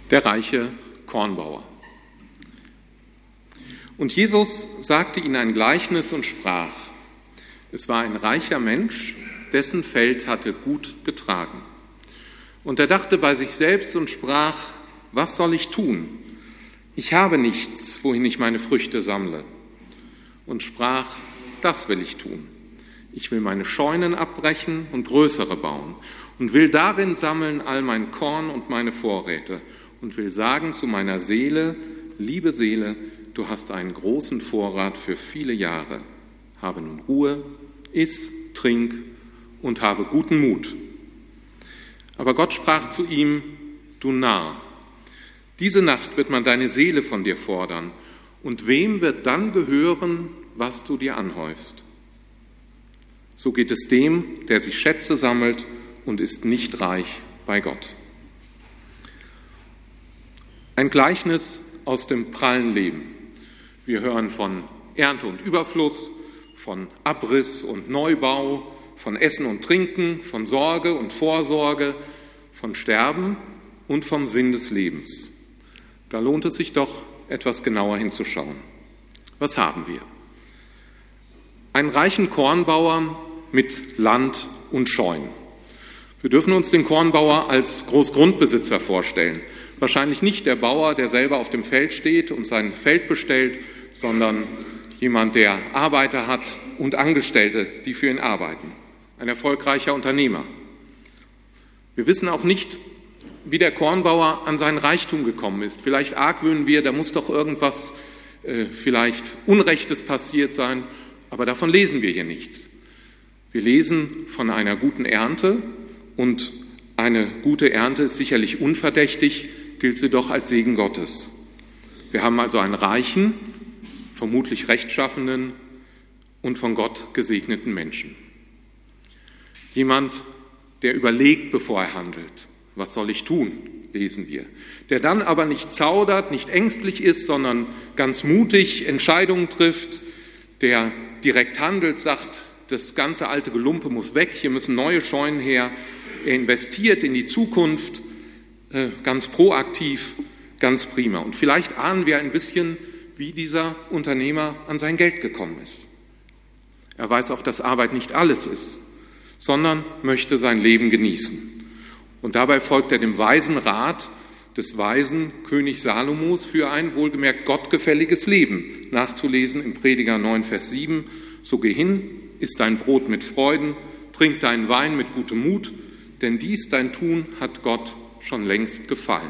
Der reiche Kornbauer. Und Jesus sagte ihnen ein Gleichnis und sprach: Es war ein reicher Mensch, dessen Feld hatte gut getragen. Und er dachte bei sich selbst und sprach: Was soll ich tun? Ich habe nichts, wohin ich meine Früchte sammle. Und sprach: Das will ich tun. Ich will meine Scheunen abbrechen und größere bauen und will darin sammeln all mein Korn und meine Vorräte und will sagen zu meiner Seele: Liebe Seele, du hast einen großen Vorrat für viele Jahre. Habe nun Ruhe, iss, trink und habe guten Mut. Aber Gott sprach zu ihm: Du Narr, diese Nacht wird man deine Seele von dir fordern. Und wem wird dann gehören, was du dir anhäufst? So geht es dem, der sich Schätze sammelt und ist nicht reich bei Gott. Ein Gleichnis aus dem prallen Leben. Wir hören von Ernte und Überfluss, von Abriss und Neubau, von Essen und Trinken, von Sorge und Vorsorge, von Sterben und vom Sinn des Lebens. Da lohnt es sich doch, etwas genauer hinzuschauen. Was haben wir? Einen reichen Kornbauer mit Land und Scheunen. Wir dürfen uns den Kornbauer als Großgrundbesitzer vorstellen. Wahrscheinlich nicht der Bauer, der selber auf dem Feld steht und sein Feld bestellt, sondern jemand, der Arbeiter hat und Angestellte, die für ihn arbeiten. Ein erfolgreicher Unternehmer. Wir wissen auch nicht, wie der Kornbauer an seinen Reichtum gekommen ist. Vielleicht argwöhnen wir, da muss doch irgendwas vielleicht Unrechtes passiert sein, aber davon lesen wir hier nichts. Wir lesen von einer guten Ernte und eine gute Ernte ist sicherlich unverdächtig, gilt sie doch als Segen Gottes. Wir haben also einen reichen, vermutlich rechtschaffenen und von Gott gesegneten Menschen. Jemand, der überlegt, bevor er handelt. Was soll ich tun, lesen wir. Der dann aber nicht zaudert, nicht ängstlich ist, sondern ganz mutig Entscheidungen trifft, der direkt handelt, sagt, das ganze alte Gelumpe muss weg, hier müssen neue Scheunen her. Er investiert in die Zukunft, ganz proaktiv, ganz prima. Und vielleicht ahnen wir ein bisschen, wie dieser Unternehmer an sein Geld gekommen ist. Er weiß auch, dass Arbeit nicht alles ist, sondern möchte sein Leben genießen. Und dabei folgt er dem weisen Rat des weisen König Salomos für ein wohlgemerkt gottgefälliges Leben, nachzulesen im Prediger 9, Vers 7. So geh hin, iss dein Brot mit Freuden, trink deinen Wein mit gutem Mut, denn dies dein Tun hat Gott schon längst gefallen.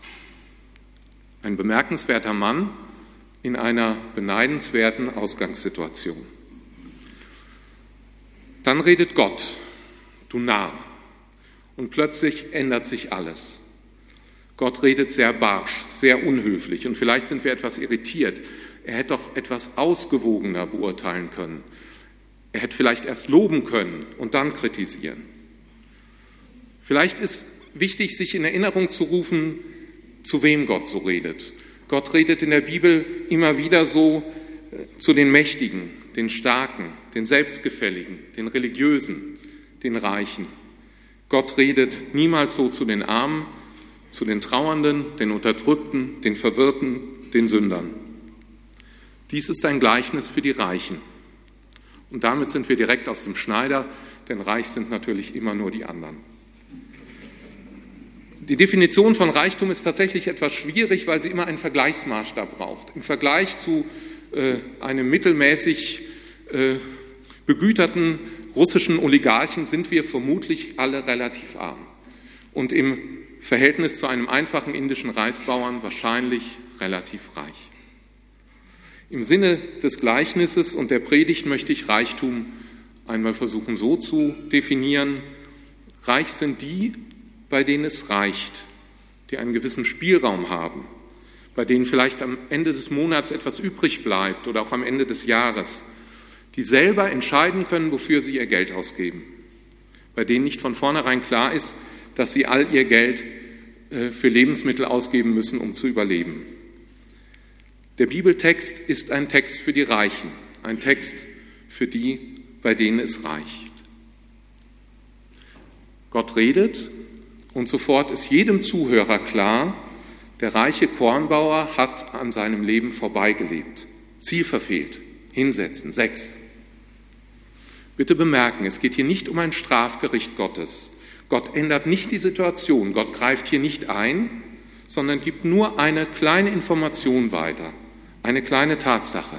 Ein bemerkenswerter Mann in einer beneidenswerten Ausgangssituation. Dann redet Gott: Du Narr. Und plötzlich ändert sich alles. Gott redet sehr barsch, sehr unhöflich und vielleicht sind wir etwas irritiert. Er hätte doch etwas ausgewogener beurteilen können. Er hätte vielleicht erst loben können und dann kritisieren. Vielleicht ist wichtig, sich in Erinnerung zu rufen, zu wem Gott so redet. Gott redet in der Bibel immer wieder so zu den Mächtigen, den Starken, den Selbstgefälligen, den Religiösen, den Reichen. Gott redet niemals so zu den Armen, zu den Trauernden, den Unterdrückten, den Verwirrten, den Sündern. Dies ist ein Gleichnis für die Reichen. Und damit sind wir direkt aus dem Schneider, denn reich sind natürlich immer nur die anderen. Die Definition von Reichtum ist tatsächlich etwas schwierig, weil sie immer einen Vergleichsmaßstab braucht. Im Vergleich zu einem mittelmäßig begüterten russischen Oligarchen sind wir vermutlich alle relativ arm und im Verhältnis zu einem einfachen indischen Reisbauern wahrscheinlich relativ reich. Im Sinne des Gleichnisses und der Predigt möchte ich Reichtum einmal versuchen so zu definieren: Reich sind die, bei denen es reicht, die einen gewissen Spielraum haben, bei denen vielleicht am Ende des Monats etwas übrig bleibt oder auch am Ende des Jahres, die selber entscheiden können, wofür sie ihr Geld ausgeben, bei denen nicht von vornherein klar ist, dass sie all ihr Geld für Lebensmittel ausgeben müssen, um zu überleben. Der Bibeltext ist ein Text für die Reichen, ein Text für die, bei denen es reicht. Gott redet und sofort ist jedem Zuhörer klar, Der reiche Kornbauer hat an seinem Leben vorbeigelebt. Ziel verfehlt. Hinsetzen. 6. Bitte bemerken, es geht hier nicht um ein Strafgericht Gottes. Gott ändert nicht die Situation. Gott greift hier nicht ein, sondern gibt nur eine kleine Information weiter. Eine kleine Tatsache.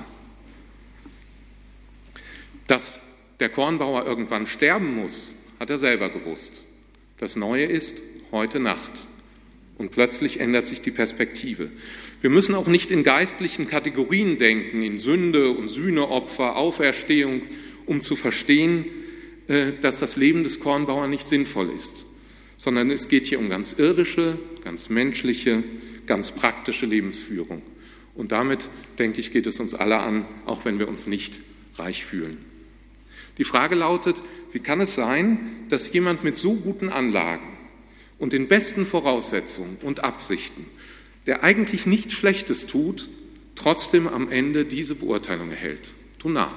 Dass der Kornbauer irgendwann sterben muss, hat er selber gewusst. Das Neue ist heute Nacht. Und plötzlich ändert sich die Perspektive. Wir müssen auch nicht in geistlichen Kategorien denken, in Sünde und Sühneopfer, Auferstehung, um zu verstehen, dass das Leben des Kornbauern nicht sinnvoll ist, sondern es geht hier um ganz irdische, ganz menschliche, ganz praktische Lebensführung. Und damit, denke ich, geht es uns alle an, auch wenn wir uns nicht reich fühlen. Die Frage lautet, wie kann es sein, dass jemand mit so guten Anlagen und den besten Voraussetzungen und Absichten, der eigentlich nichts Schlechtes tut, trotzdem am Ende diese Beurteilung erhält? Tu nah.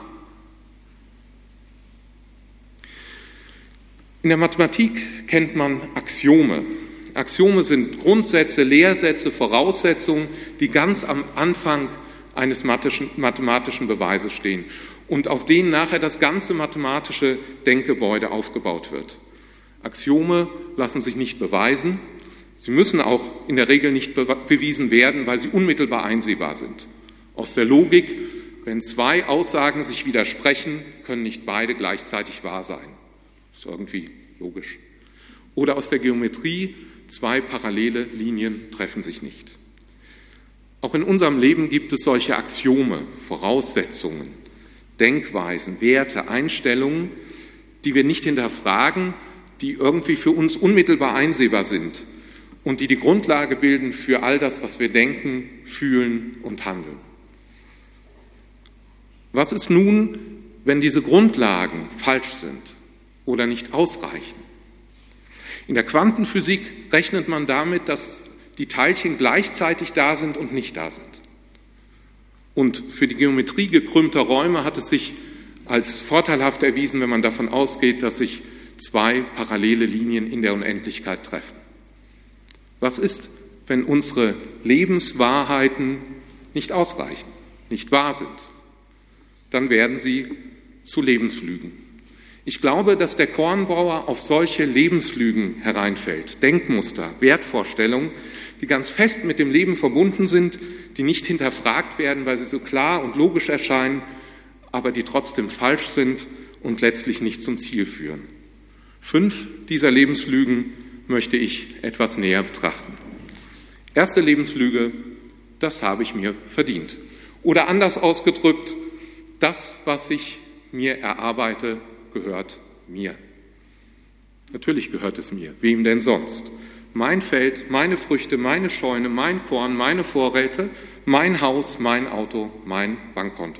In der Mathematik kennt man Axiome. Axiome sind Grundsätze, Lehrsätze, Voraussetzungen, die ganz am Anfang eines mathematischen Beweises stehen und auf denen nachher das ganze mathematische Denkgebäude aufgebaut wird. Axiome lassen sich nicht beweisen. Sie müssen auch in der Regel nicht bewiesen werden, weil sie unmittelbar einsehbar sind. Aus der Logik, wenn 2 Aussagen sich widersprechen, können nicht beide gleichzeitig wahr sein. Ist irgendwie logisch. Oder aus der Geometrie, 2 parallele Linien treffen sich nicht. Auch in unserem Leben gibt es solche Axiome, Voraussetzungen, Denkweisen, Werte, Einstellungen, die wir nicht hinterfragen, die irgendwie für uns unmittelbar einsehbar sind und die die Grundlage bilden für all das, was wir denken, fühlen und handeln. Was ist nun, wenn diese Grundlagen falsch sind oder nicht ausreichen? In der Quantenphysik rechnet man damit, dass die Teilchen gleichzeitig da sind und nicht da sind. Und für die Geometrie gekrümmter Räume hat es sich als vorteilhaft erwiesen, wenn man davon ausgeht, dass sich 2 parallele Linien in der Unendlichkeit treffen. Was ist, wenn unsere Lebenswahrheiten nicht ausreichen, nicht wahr sind? Dann werden sie zu Lebenslügen. Ich glaube, dass der Kornbauer auf solche Lebenslügen hereinfällt, Denkmuster, Wertvorstellungen, die ganz fest mit dem Leben verbunden sind, die nicht hinterfragt werden, weil sie so klar und logisch erscheinen, aber die trotzdem falsch sind und letztlich nicht zum Ziel führen. 5 dieser Lebenslügen möchte ich etwas näher betrachten. Erste Lebenslüge, das habe ich mir verdient. Oder anders ausgedrückt, das, was ich mir erarbeite, gehört mir. Natürlich gehört es mir. Wem denn sonst? Mein Feld, meine Früchte, meine Scheune, mein Korn, meine Vorräte, mein Haus, mein Auto, mein Bankkonto.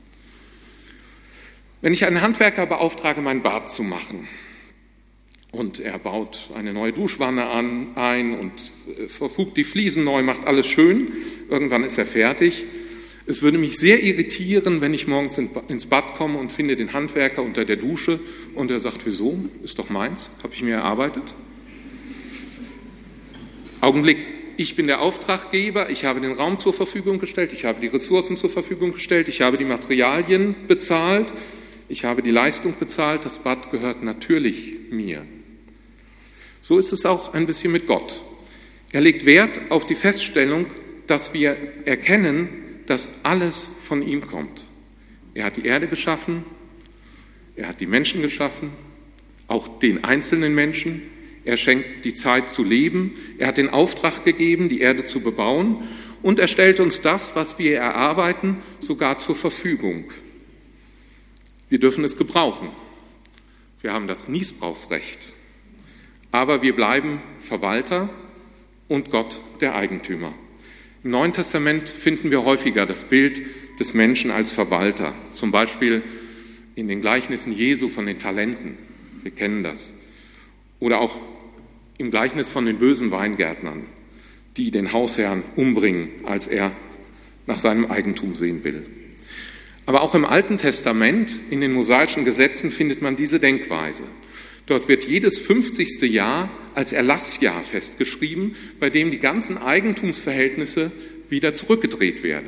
Wenn ich einen Handwerker beauftrage, mein Bad zu machen, und er baut eine neue Duschwanne ein und verfugt die Fliesen neu, macht alles schön. Irgendwann ist er fertig. Es würde mich sehr irritieren, wenn ich morgens ins Bad komme und finde den Handwerker unter der Dusche und er sagt, wieso? Ist doch meins, habe ich mir erarbeitet. Augenblick, ich bin der Auftraggeber, ich habe den Raum zur Verfügung gestellt, ich habe die Ressourcen zur Verfügung gestellt, ich habe die Materialien bezahlt, ich habe die Leistung bezahlt, das Bad gehört natürlich mir. So ist es auch ein bisschen mit Gott. Er legt Wert auf die Feststellung, dass wir erkennen, dass alles von ihm kommt. Er hat die Erde geschaffen, er hat die Menschen geschaffen, auch den einzelnen Menschen. Er schenkt die Zeit zu leben, er hat den Auftrag gegeben, die Erde zu bebauen und er stellt uns das, was wir erarbeiten, sogar zur Verfügung. Wir dürfen es gebrauchen. Wir haben das Nießbrauchsrecht. Aber wir bleiben Verwalter und Gott der Eigentümer. Im Neuen Testament finden wir häufiger das Bild des Menschen als Verwalter. Zum Beispiel in den Gleichnissen Jesu von den Talenten. Wir kennen das. Oder auch im Gleichnis von den bösen Weingärtnern, die den Hausherrn umbringen, als er nach seinem Eigentum sehen will. Aber auch im Alten Testament, in den mosaischen Gesetzen, findet man diese Denkweise. Dort wird jedes 50. Jahr als Erlassjahr festgeschrieben, bei dem die ganzen Eigentumsverhältnisse wieder zurückgedreht werden.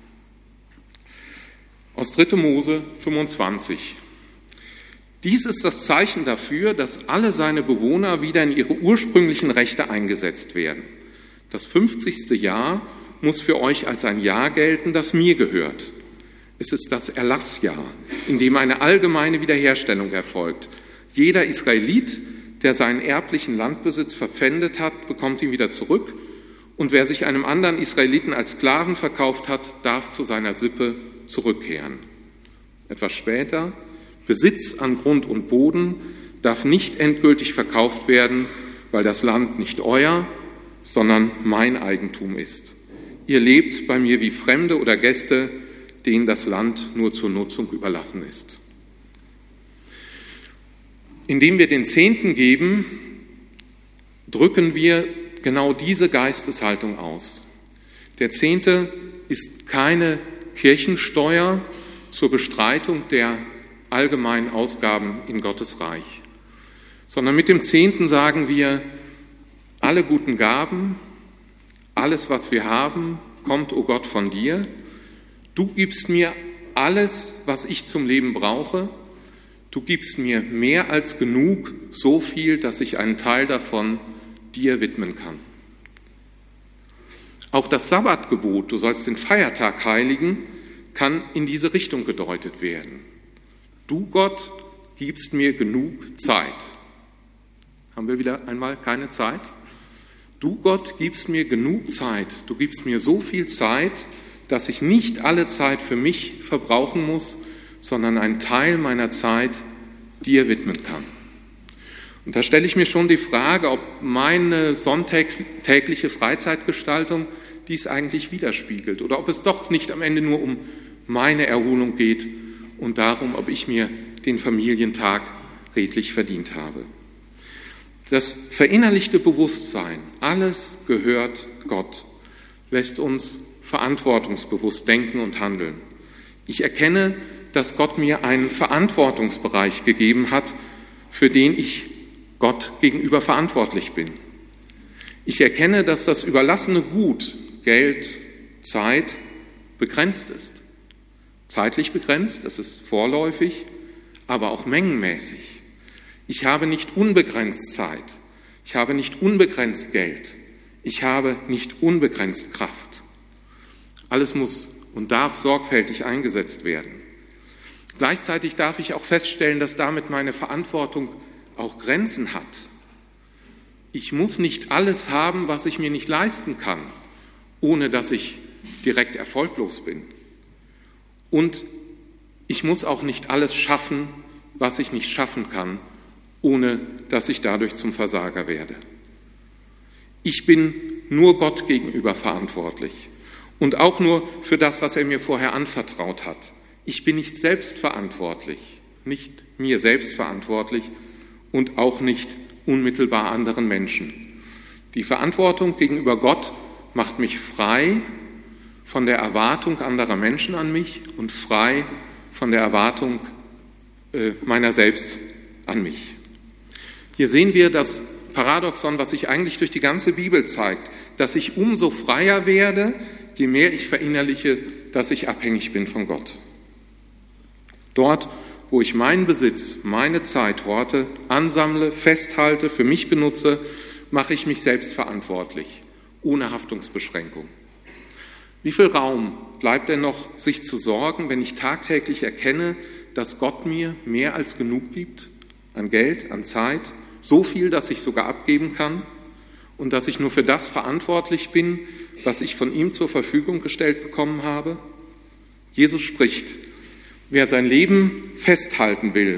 Aus 3. Mose 25. Dies ist das Zeichen dafür, dass alle seine Bewohner wieder in ihre ursprünglichen Rechte eingesetzt werden. Das 50. Jahr muss für euch als ein Jahr gelten, das mir gehört. Es ist das Erlassjahr, in dem eine allgemeine Wiederherstellung erfolgt. Jeder Israelit, der seinen erblichen Landbesitz verpfändet hat, bekommt ihn wieder zurück. Und wer sich einem anderen Israeliten als Sklaven verkauft hat, darf zu seiner Sippe zurückkehren. Etwas später: Besitz an Grund und Boden darf nicht endgültig verkauft werden, weil das Land nicht euer, sondern mein Eigentum ist. Ihr lebt bei mir wie Fremde oder Gäste, denen das Land nur zur Nutzung überlassen ist. Indem wir den Zehnten geben, drücken wir genau diese Geisteshaltung aus. Der Zehnte ist keine Kirchensteuer zur Bestreitung der allgemeinen Ausgaben in Gottes Reich, sondern mit dem Zehnten sagen wir, alle guten Gaben, alles, was wir haben, kommt, o Gott, von dir. Du gibst mir alles, was ich zum Leben brauche. Du gibst mir mehr als genug, so viel, dass ich einen Teil davon dir widmen kann. Auch das Sabbatgebot, du sollst den Feiertag heiligen, kann in diese Richtung gedeutet werden. Du, Gott, gibst mir genug Zeit. Haben wir wieder einmal keine Zeit? Du, Gott, gibst mir genug Zeit. Du gibst mir so viel Zeit, dass ich nicht alle Zeit für mich verbrauchen muss, sondern einen Teil meiner Zeit dir widmen kann. Und da stelle ich mir schon die Frage, ob meine sonntägliche Freizeitgestaltung dies eigentlich widerspiegelt oder ob es doch nicht am Ende nur um meine Erholung geht und darum, ob ich mir den Familientag redlich verdient habe. Das verinnerlichte Bewusstsein, alles gehört Gott, lässt uns verantwortungsbewusst denken und handeln. Ich erkenne, dass Gott mir einen Verantwortungsbereich gegeben hat, für den ich Gott gegenüber verantwortlich bin. Ich erkenne, dass das überlassene Gut, Geld, Zeit, begrenzt ist. Zeitlich begrenzt, das ist vorläufig, aber auch mengenmäßig. Ich habe nicht unbegrenzt Zeit, ich habe nicht unbegrenzt Geld, ich habe nicht unbegrenzt Kraft. Alles muss und darf sorgfältig eingesetzt werden. Gleichzeitig darf ich auch feststellen, dass damit meine Verantwortung auch Grenzen hat. Ich muss nicht alles haben, was ich mir nicht leisten kann, ohne dass ich direkt erfolglos bin. Und ich muss auch nicht alles schaffen, was ich nicht schaffen kann, ohne dass ich dadurch zum Versager werde. Ich bin nur Gott gegenüber verantwortlich und auch nur für das, was er mir vorher anvertraut hat. Ich bin nicht selbstverantwortlich, nicht mir selbst verantwortlich und auch nicht unmittelbar anderen Menschen. Die Verantwortung gegenüber Gott macht mich frei von der Erwartung anderer Menschen an mich und frei von der Erwartung meiner selbst an mich. Hier sehen wir das Paradoxon, was sich eigentlich durch die ganze Bibel zeigt, dass ich umso freier werde, je mehr ich verinnerliche, dass ich abhängig bin von Gott. Dort, wo ich meinen Besitz, meine Zeit horte, ansammle, festhalte, für mich benutze, mache ich mich selbst verantwortlich, ohne Haftungsbeschränkung. Wie viel Raum bleibt denn noch, sich zu sorgen, wenn ich tagtäglich erkenne, dass Gott mir mehr als genug gibt, an Geld, an Zeit, so viel, dass ich sogar abgeben kann und dass ich nur für das verantwortlich bin, was ich von ihm zur Verfügung gestellt bekommen habe? Jesus spricht, wer sein Leben festhalten will,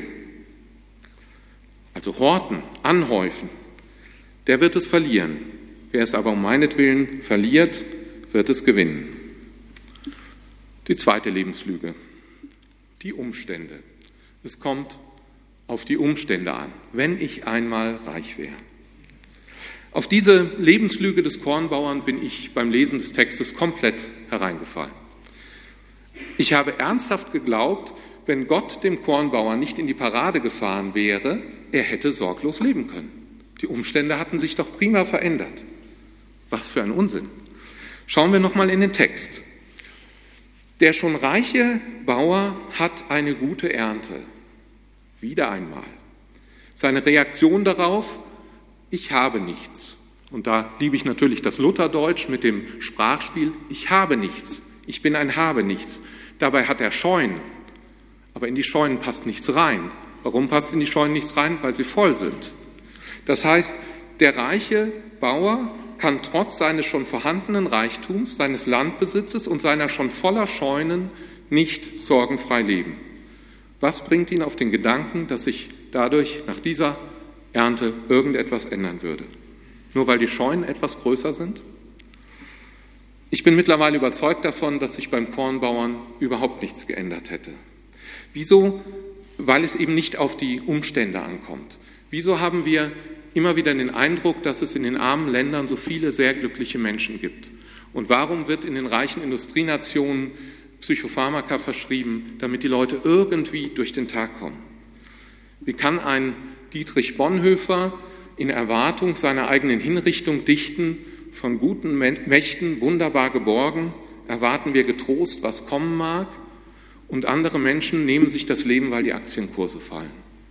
also horten, anhäufen, der wird es verlieren. Wer es aber um meinetwillen verliert, wird es gewinnen. Die zweite Lebenslüge, die Umstände. Es kommt auf die Umstände an, wenn ich einmal reich wäre. Auf diese Lebenslüge des Kornbauern bin ich beim Lesen des Textes komplett hereingefallen. Ich habe ernsthaft geglaubt, wenn Gott dem Kornbauer nicht in die Parade gefahren wäre, er hätte sorglos leben können. Die Umstände hatten sich doch prima verändert. Was für ein Unsinn. Schauen wir nochmal in den Text. Der schon reiche Bauer hat eine gute Ernte. Wieder einmal. Seine Reaktion darauf: Ich habe nichts. Und da liebe ich natürlich das Lutherdeutsch mit dem Sprachspiel: Ich habe nichts. Ich bin ein Habenichts. Dabei hat er Scheunen. Aber in die Scheunen passt nichts rein. Warum passt in die Scheunen nichts rein? Weil sie voll sind. Das heißt, der reiche Bauer kann trotz seines schon vorhandenen Reichtums, seines Landbesitzes und seiner schon voller Scheunen nicht sorgenfrei leben. Was bringt ihn auf den Gedanken, dass sich dadurch nach dieser Ernte irgendetwas ändern würde? Nur weil die Scheunen etwas größer sind? Ich bin mittlerweile überzeugt davon, dass sich beim Kornbauern überhaupt nichts geändert hätte. Wieso? Weil es eben nicht auf die Umstände ankommt. Wieso haben wir immer wieder den Eindruck, dass es in den armen Ländern so viele sehr glückliche Menschen gibt? Und warum wird in den reichen Industrienationen Psychopharmaka verschrieben, damit die Leute irgendwie durch den Tag kommen? Wie kann ein Dietrich Bonhoeffer in Erwartung seiner eigenen Hinrichtung dichten: Von guten Mächten wunderbar geborgen, erwarten wir getrost, was kommen mag, und andere Menschen nehmen sich das Leben, weil die Aktienkurse fallen?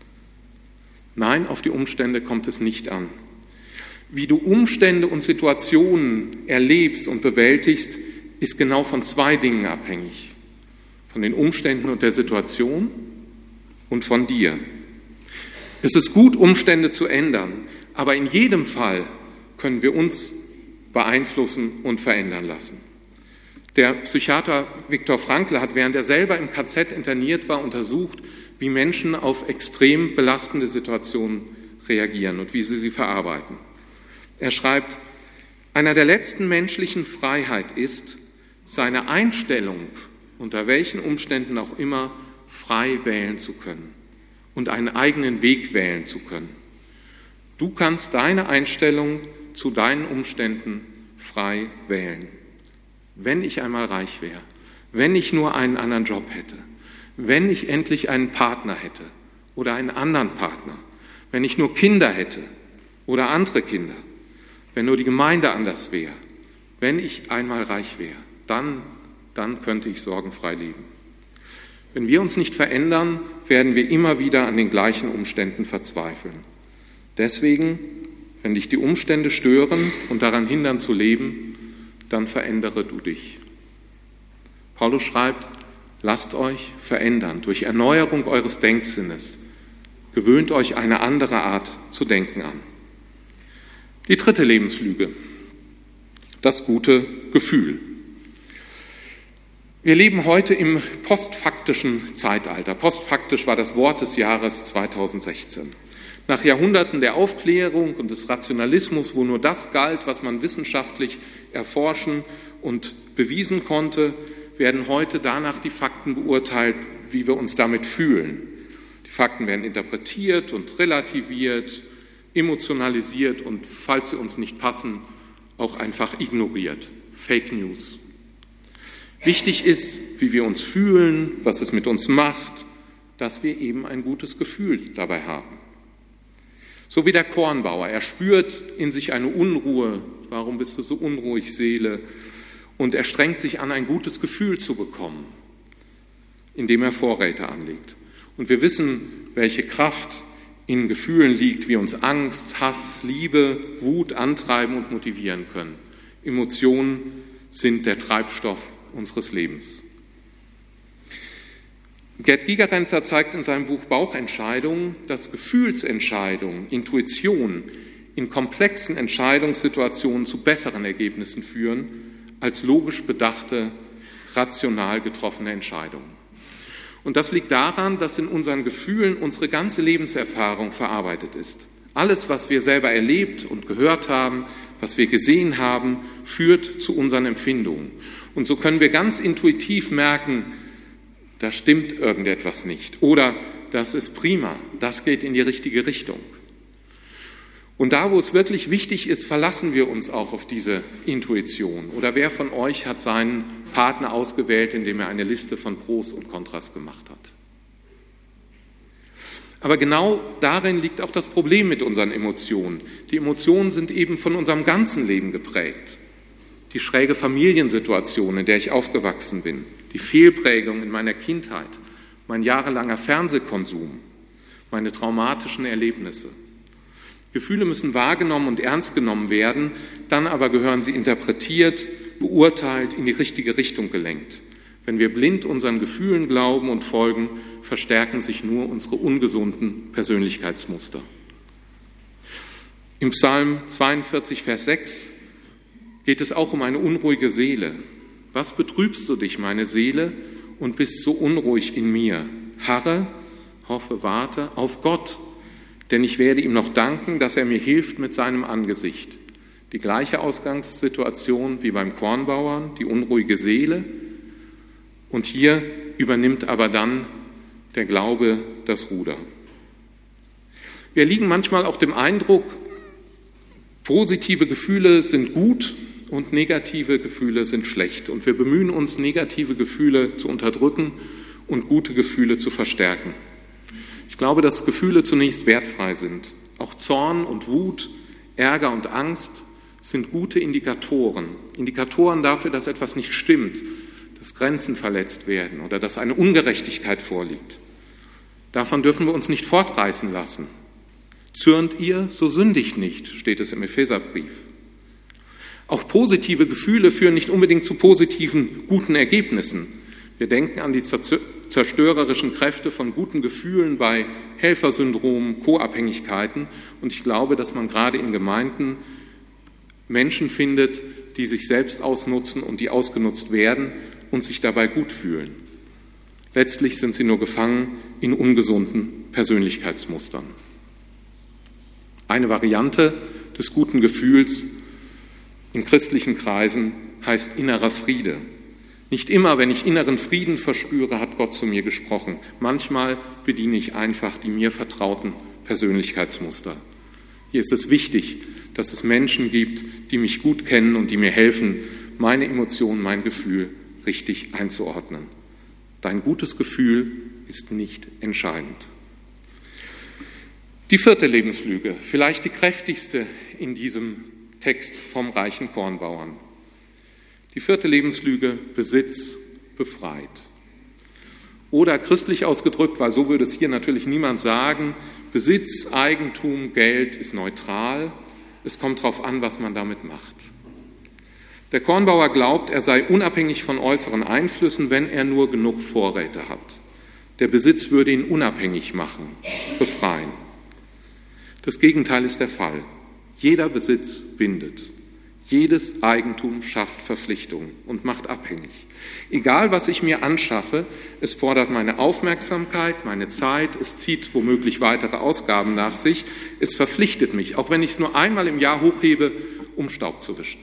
Nein, auf die Umstände kommt es nicht an. Wie du Umstände und Situationen erlebst und bewältigst, ist genau von zwei Dingen abhängig: von den Umständen und der Situation und von dir. Es ist gut, Umstände zu ändern, aber in jedem Fall können wir uns beeinflussen und verändern lassen. Der Psychiater Viktor Frankl hat, während er selber im KZ interniert war, untersucht, wie Menschen auf extrem belastende Situationen reagieren und wie sie verarbeiten. Er schreibt: Einer der letzten menschlichen Freiheit ist, seine Einstellung, unter welchen Umständen auch immer, frei wählen zu können und einen eigenen Weg wählen zu können. Du kannst deine Einstellung zu deinen Umständen frei wählen. Wenn ich einmal reich wäre, wenn ich nur einen anderen Job hätte, wenn ich endlich einen Partner hätte oder einen anderen Partner, wenn ich nur Kinder hätte oder andere Kinder, wenn nur die Gemeinde anders wäre, wenn ich einmal reich wäre, dann könnte ich sorgenfrei leben. Wenn wir uns nicht verändern, werden wir immer wieder an den gleichen Umständen verzweifeln. Deswegen, wenn dich die Umstände stören und daran hindern zu leben, dann verändere du dich. Paulus schreibt: Lasst euch verändern durch Erneuerung eures Denksinnes. Gewöhnt euch eine andere Art zu denken an. Die dritte Lebenslüge: das gute Gefühl. Wir leben heute im postfaktischen Zeitalter. Postfaktisch war das Wort des Jahres 2016. Nach Jahrhunderten der Aufklärung und des Rationalismus, wo nur das galt, was man wissenschaftlich erforschen und bewiesen konnte, werden heute danach die Fakten beurteilt, wie wir uns damit fühlen. Die Fakten werden interpretiert und relativiert, emotionalisiert und, falls sie uns nicht passen, auch einfach ignoriert. Fake News. Wichtig ist, wie wir uns fühlen, was es mit uns macht, dass wir eben ein gutes Gefühl dabei haben. So wie der Kornbauer, er spürt in sich eine Unruhe. Warum bist du so unruhig, Seele? Und er strengt sich an, ein gutes Gefühl zu bekommen, indem er Vorräte anlegt. Und wir wissen, welche Kraft in Gefühlen liegt, wie uns Angst, Hass, Liebe, Wut antreiben und motivieren können. Emotionen sind der Treibstoff unseres Lebens. Gerd Gigerenzer zeigt in seinem Buch Bauchentscheidungen, dass Gefühlsentscheidungen, Intuition in komplexen Entscheidungssituationen zu besseren Ergebnissen führen als logisch bedachte, rational getroffene Entscheidungen. Und das liegt daran, dass in unseren Gefühlen unsere ganze Lebenserfahrung verarbeitet ist. Alles, was wir selber erlebt und gehört haben, was wir gesehen haben, führt zu unseren Empfindungen. Und so können wir ganz intuitiv merken, da stimmt irgendetwas nicht oder das ist prima, das geht in die richtige Richtung. Und da, wo es wirklich wichtig ist, verlassen wir uns auch auf diese Intuition. Oder wer von euch hat seinen Partner ausgewählt, indem er eine Liste von Pros und Kontras gemacht hat? Aber genau darin liegt auch das Problem mit unseren Emotionen. Die Emotionen sind eben von unserem ganzen Leben geprägt. Die schräge Familiensituation, in der ich aufgewachsen bin, die Fehlprägung in meiner Kindheit, mein jahrelanger Fernsehkonsum, meine traumatischen Erlebnisse. Gefühle müssen wahrgenommen und ernst genommen werden, dann aber gehören sie interpretiert, beurteilt, in die richtige Richtung gelenkt. Wenn wir blind unseren Gefühlen glauben und folgen, verstärken sich nur unsere ungesunden Persönlichkeitsmuster. Im Psalm 42, Vers 6 geht es auch um eine unruhige Seele. Was betrübst du dich, meine Seele, und bist so unruhig in mir? Harre, hoffe, warte auf Gott, denn ich werde ihm noch danken, dass er mir hilft mit seinem Angesicht. Die gleiche Ausgangssituation wie beim Kornbauern, die unruhige Seele. Und hier übernimmt aber dann der Glaube das Ruder. Wir liegen manchmal auch dem Eindruck, positive Gefühle sind gut und negative Gefühle sind schlecht. Und wir bemühen uns, negative Gefühle zu unterdrücken und gute Gefühle zu verstärken. Ich glaube, dass Gefühle zunächst wertfrei sind. Auch Zorn und Wut, Ärger und Angst sind gute Indikatoren. Indikatoren dafür, dass etwas nicht stimmt, dass Grenzen verletzt werden oder dass eine Ungerechtigkeit vorliegt. Davon dürfen wir uns nicht fortreißen lassen. Zürnt ihr, so sündigt nicht, steht es im Epheserbrief. Auch positive Gefühle führen nicht unbedingt zu positiven, guten Ergebnissen. Wir denken an die zerstörerischen Kräfte von guten Gefühlen bei Helfersyndrom, Co-Abhängigkeiten. Und ich glaube, dass man gerade in Gemeinden Menschen findet, die sich selbst ausnutzen und die ausgenutzt werden und sich dabei gut fühlen. Letztlich sind sie nur gefangen in ungesunden Persönlichkeitsmustern. Eine Variante des guten Gefühls in christlichen Kreisen heißt innerer Friede. Nicht immer, wenn ich inneren Frieden verspüre, hat Gott zu mir gesprochen. Manchmal bediene ich einfach die mir vertrauten Persönlichkeitsmuster. Hier ist es wichtig, dass es Menschen gibt, die mich gut kennen und die mir helfen, meine Emotionen, mein Gefühl richtig einzuordnen. Dein gutes Gefühl ist nicht entscheidend. Die vierte Lebenslüge, vielleicht die kräftigste in diesem Text vom reichen Kornbauern. Die vierte Lebenslüge, Besitz befreit. Oder christlich ausgedrückt, weil so würde es hier natürlich niemand sagen, Besitz, Eigentum, Geld ist neutral. Es kommt darauf an, was man damit macht. Der Kornbauer glaubt, er sei unabhängig von äußeren Einflüssen, wenn er nur genug Vorräte hat. Der Besitz würde ihn unabhängig machen, befreien. Das Gegenteil ist der Fall. Jeder Besitz bindet. Jedes Eigentum schafft Verpflichtungen und macht abhängig. Egal, was ich mir anschaffe, es fordert meine Aufmerksamkeit, meine Zeit, es zieht womöglich weitere Ausgaben nach sich, es verpflichtet mich, auch wenn ich es nur einmal im Jahr hochhebe, um Staub zu wischen.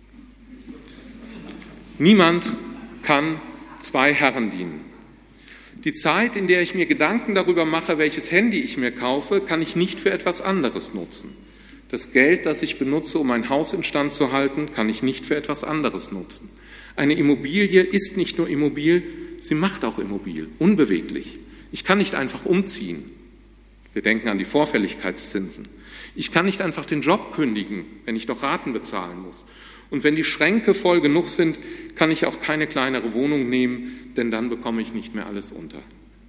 Niemand kann zwei Herren dienen. Die Zeit, in der ich mir Gedanken darüber mache, welches Handy ich mir kaufe, kann ich nicht für etwas anderes nutzen. Das Geld, das ich benutze, um mein Haus instand zu halten, kann ich nicht für etwas anderes nutzen. Eine Immobilie ist nicht nur immobil, sie macht auch immobil, unbeweglich. Ich kann nicht einfach umziehen. Wir denken an die Vorfälligkeitszinsen. Ich kann nicht einfach den Job kündigen, wenn ich doch Raten bezahlen muss. Und wenn die Schränke voll genug sind, kann ich auch keine kleinere Wohnung nehmen, denn dann bekomme ich nicht mehr alles unter.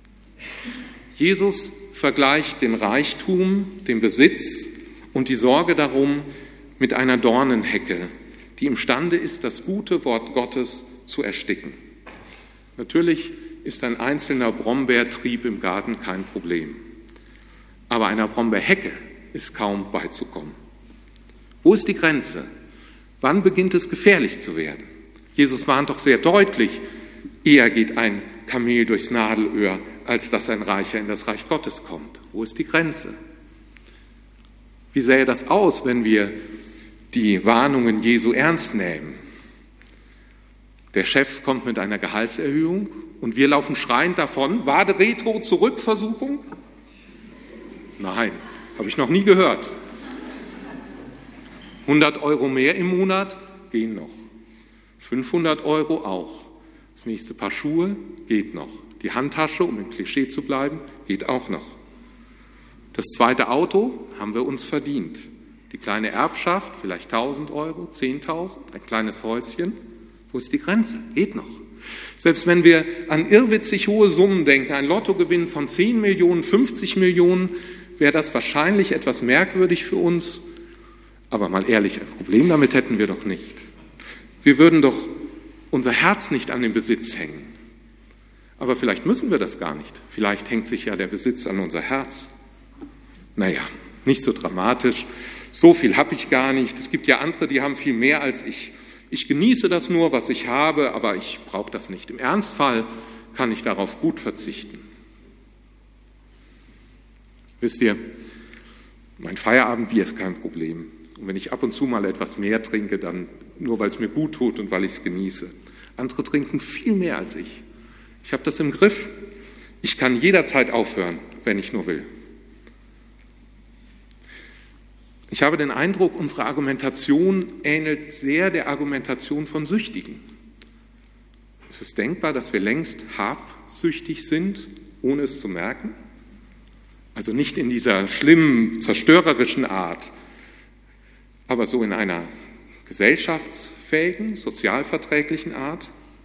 Jesus vergleicht den Reichtum, den Besitz und die Sorge darum mit einer Dornenhecke, die imstande ist, das gute Wort Gottes zu ersticken. Natürlich ist ein einzelner Brombeertrieb im Garten kein Problem, aber einer Brombeerhecke ist kaum beizukommen. Wo ist die Grenze? Wann beginnt es gefährlich zu werden? Jesus warnt doch sehr deutlich, eher geht ein Kamel durchs Nadelöhr, als dass ein Reicher in das Reich Gottes kommt. Wo ist die Grenze? Wie sähe das aus, wenn wir die Warnungen Jesu ernst nehmen? Der Chef kommt mit einer Gehaltserhöhung und wir laufen schreiend davon. Wade Retro, Zurückversuchung? Nein, habe ich noch nie gehört. 100 Euro mehr im Monat gehen noch. 500 Euro auch. Das nächste Paar Schuhe geht noch. Die Handtasche, um im Klischee zu bleiben, geht auch noch. Das zweite Auto haben wir uns verdient. Die kleine Erbschaft, vielleicht 1.000 Euro, 10.000, ein kleines Häuschen. Wo ist die Grenze? Geht noch. Selbst wenn wir an irrwitzig hohe Summen denken, ein Lottogewinn von 10 Millionen, 50 Millionen, wäre das wahrscheinlich etwas merkwürdig für uns. Aber mal ehrlich, ein Problem damit hätten wir doch nicht. Wir würden doch unser Herz nicht an den Besitz hängen. Aber vielleicht müssen wir das gar nicht. Vielleicht hängt sich ja der Besitz an unser Herz. Naja, nicht so dramatisch. So viel habe ich gar nicht. Es gibt ja andere, die haben viel mehr als ich. Ich genieße das nur, was ich habe, aber ich brauche das nicht. Im Ernstfall kann ich darauf gut verzichten. Wisst ihr, mein Feierabendbier ist kein Problem. Und wenn ich ab und zu mal etwas mehr trinke, dann nur, weil es mir gut tut und weil ich es genieße. Andere trinken viel mehr als ich. Ich habe das im Griff. Ich kann jederzeit aufhören, wenn ich nur will. Ich habe den Eindruck, unsere Argumentation ähnelt sehr der Argumentation von Süchtigen. Es ist denkbar, dass wir längst habsüchtig sind, ohne es zu merken. Also nicht in dieser schlimmen, zerstörerischen Art, aber so in einer gesellschaftsfähigen, sozialverträglichen Art.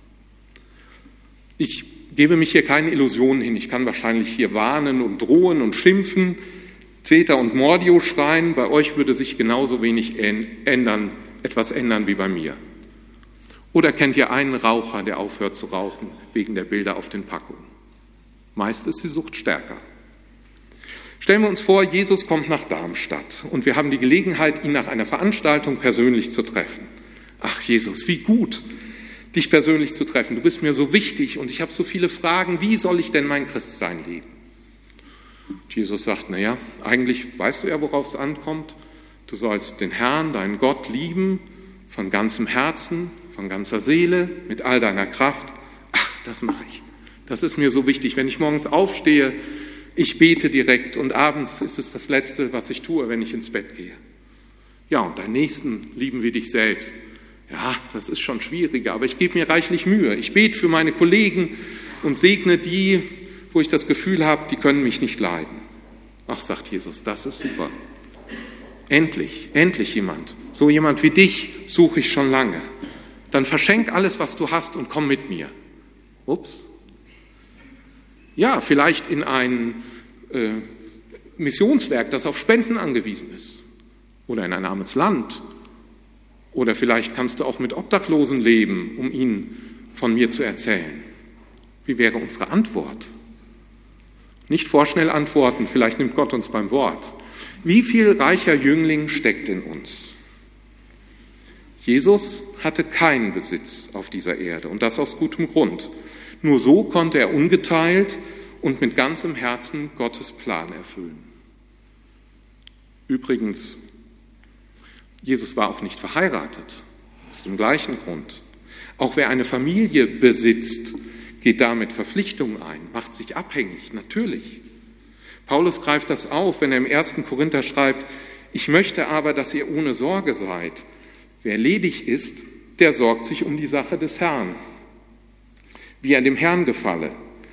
Ich gebe mich hier keine Illusionen hin. Ich kann wahrscheinlich hier warnen und drohen und schimpfen, Zeter und Mordio schreien. Bei euch würde sich genauso wenig etwas ändern wie bei mir. Oder kennt ihr einen Raucher, der aufhört zu rauchen wegen der Bilder auf den Packungen? Meist ist die Sucht stärker. Stellen wir uns vor, Jesus kommt nach Darmstadt und wir haben die Gelegenheit, ihn nach einer Veranstaltung persönlich zu treffen. Ach Jesus, wie gut, dich persönlich zu treffen. Du bist mir so wichtig und ich habe so viele Fragen. Wie soll ich denn mein Christsein leben? Jesus sagt, naja, eigentlich weißt du ja, worauf es ankommt. Du sollst den Herrn, deinen Gott lieben, von ganzem Herzen, von ganzer Seele, mit all deiner Kraft. Ach, das mache ich. Das ist mir so wichtig. Wenn ich morgens aufstehe, ich bete direkt und abends ist es das Letzte, was ich tue, wenn ich ins Bett gehe. Ja, und deinen Nächsten lieben wie dich selbst. Ja, das ist schon schwieriger, aber ich gebe mir reichlich Mühe. Ich bete für meine Kollegen und segne die, wo ich das Gefühl habe, die können mich nicht leiden. Ach, sagt Jesus, das ist super. Endlich jemand. So jemand wie dich suche ich schon lange. Dann verschenk alles, was du hast und komm mit mir. Ups. Ja, vielleicht in ein Missionswerk, das auf Spenden angewiesen ist. Oder in ein armes Land. Oder vielleicht kannst du auch mit Obdachlosen leben, um ihnen von mir zu erzählen. Wie wäre unsere Antwort? Nicht vorschnell antworten, vielleicht nimmt Gott uns beim Wort. Wie viel reicher Jüngling steckt in uns? Jesus hatte keinen Besitz auf dieser Erde und das aus gutem Grund. Nur so konnte er ungeteilt und mit ganzem Herzen Gottes Plan erfüllen. Übrigens, Jesus war auch nicht verheiratet, aus dem gleichen Grund. Auch wer eine Familie besitzt, geht damit Verpflichtungen ein, macht sich abhängig, natürlich. Paulus greift das auf, wenn er im 1. Korinther schreibt, ich möchte aber, dass ihr ohne Sorge seid. Wer ledig ist, der sorgt sich um die Sache des Herrn, wie er dem Herrn gefalle.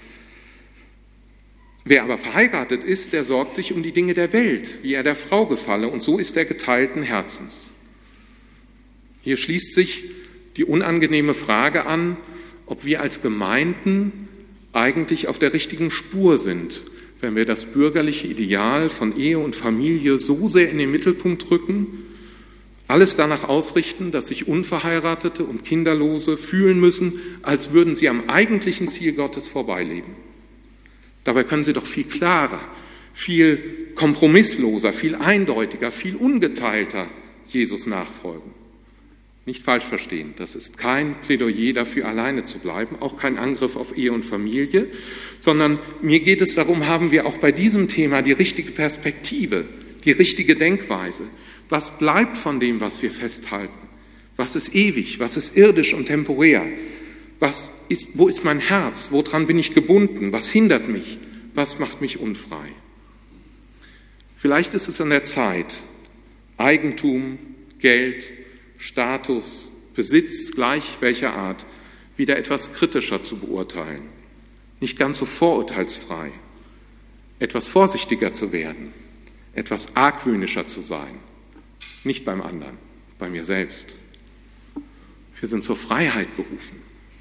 Wer aber verheiratet ist, der sorgt sich um die Dinge der Welt, wie er der Frau gefalle, und so ist er geteilten Herzens. Hier schließt sich die unangenehme Frage an, ob wir als Gemeinden eigentlich auf der richtigen Spur sind, wenn wir das bürgerliche Ideal von Ehe und Familie so sehr in den Mittelpunkt rücken, alles danach ausrichten, dass sich Unverheiratete und Kinderlose fühlen müssen, als würden sie am eigentlichen Ziel Gottes vorbeileben. Dabei können sie doch viel klarer, viel kompromissloser, viel eindeutiger, viel ungeteilter Jesus nachfolgen. Nicht falsch verstehen, das ist kein Plädoyer dafür, alleine zu bleiben, auch kein Angriff auf Ehe und Familie, sondern mir geht es darum, haben wir auch bei diesem Thema die richtige Perspektive, die richtige Denkweise. Was bleibt von dem, was wir festhalten? Was ist ewig? Was ist irdisch und temporär? Wo ist mein Herz? Woran bin ich gebunden? Was hindert mich? Was macht mich unfrei? Vielleicht ist es an der Zeit, Eigentum, Geld, Status, Besitz, gleich welcher Art, wieder etwas kritischer zu beurteilen. Nicht ganz so vorurteilsfrei. etwas vorsichtiger zu werden, etwas argwöhnischer zu sein. Nicht beim anderen, bei mir selbst. Wir sind zur Freiheit berufen.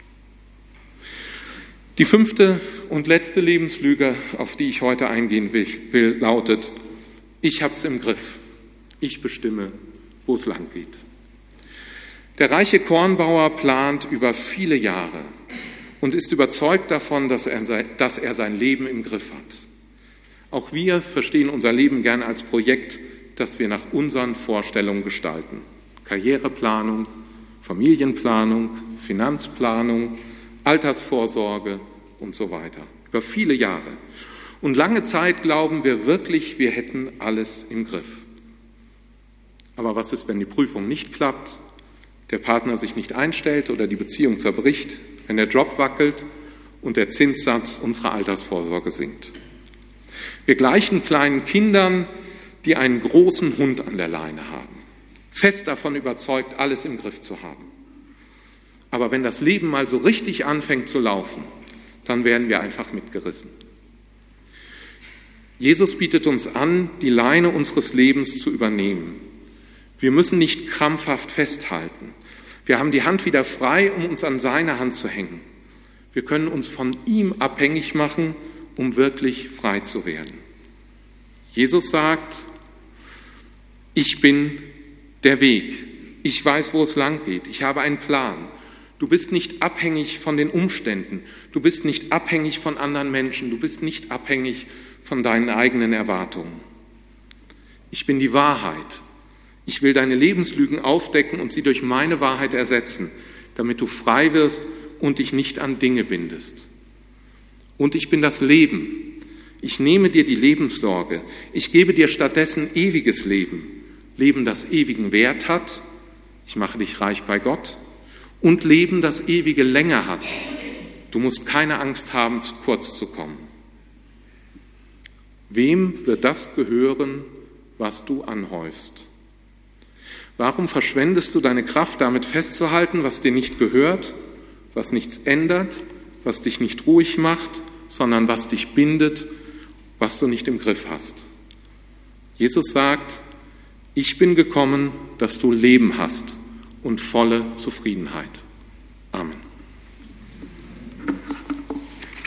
Die 5. und letzte Lebenslüge, auf die ich heute eingehen will, lautet: Ich hab's im Griff. Ich bestimme, wo es lang geht. Der reiche Kornbauer plant über viele Jahre und ist überzeugt davon, dass er sein Leben im Griff hat. Auch wir verstehen unser Leben gerne als Projekt, das wir nach unseren Vorstellungen gestalten. Karriereplanung, Familienplanung, Finanzplanung, Altersvorsorge und so weiter. Über viele Jahre. Und lange Zeit glauben wir wirklich, wir hätten alles im Griff. Aber was ist, wenn die Prüfung nicht klappt, der Partner sich nicht einstellt oder die Beziehung zerbricht, wenn der Job wackelt und der Zinssatz unserer Altersvorsorge sinkt? Wir gleichen kleinen Kindern, die einen großen Hund an der Leine haben, fest davon überzeugt, alles im Griff zu haben. Aber wenn das Leben mal so richtig anfängt zu laufen, dann werden wir einfach mitgerissen. Jesus bietet uns an, die Leine unseres Lebens zu übernehmen. Wir müssen nicht krampfhaft festhalten. Wir haben die Hand wieder frei, um uns an seine Hand zu hängen. Wir können uns von ihm abhängig machen, um wirklich frei zu werden. Jesus sagt: Ich bin der Weg. Ich weiß, wo es lang geht. Ich habe einen Plan. Du bist nicht abhängig von den Umständen. Du bist nicht abhängig von anderen Menschen. Du bist nicht abhängig von deinen eigenen Erwartungen. Ich bin die Wahrheit. Ich will deine Lebenslügen aufdecken und sie durch meine Wahrheit ersetzen, damit du frei wirst und dich nicht an Dinge bindest. Und ich bin das Leben. Ich nehme dir die Lebenssorge. Ich gebe dir stattdessen ewiges Leben. Leben, das ewigen Wert hat. Ich mache dich reich bei Gott. Und Leben, das ewige Länge hat. Du musst keine Angst haben, zu kurz zu kommen. Wem wird das gehören, was du anhäufst? Warum verschwendest du deine Kraft, damit festzuhalten, was dir nicht gehört, was nichts ändert, was dich nicht ruhig macht, sondern was dich bindet, was du nicht im Griff hast? Jesus sagt: Ich bin gekommen, dass du Leben hast und volle Zufriedenheit. Amen.